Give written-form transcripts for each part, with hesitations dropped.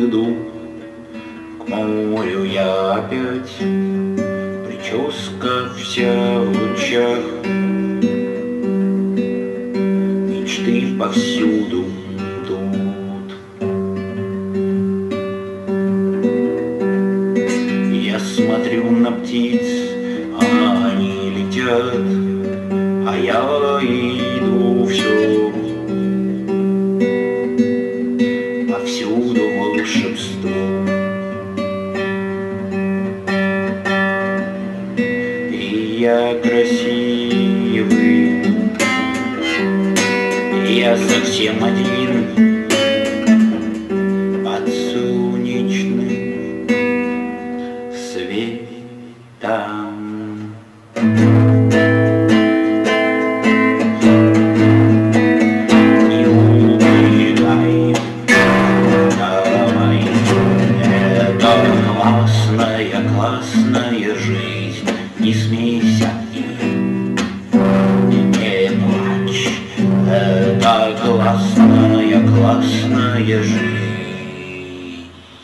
иду к морю я опять, прическа вся в лучах, мечты повсюду тут. Я смотрю на птиц, а они летят, а я иду все. Повсюду волшебство. И я красивый, я совсем один под солнечным светом. Классная жизнь, не смейся и не плачь. Это классная жизнь.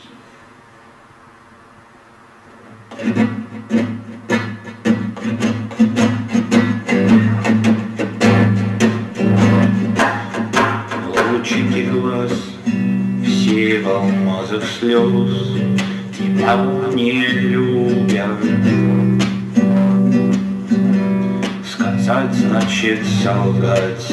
Лучики глаз, все в алмазах слез, тебя не любят. Сказать значит солгать.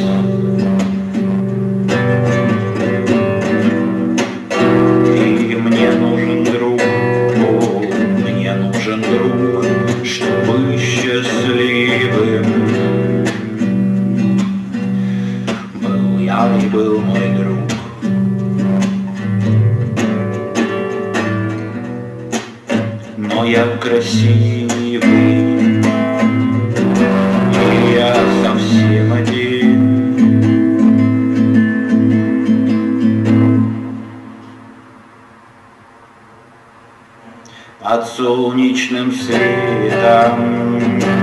И мне нужен друг, о, мне нужен друг, чтобы счастливым был я и был мой друг. Но я красивый, и я совсем один. Под солнечным светом.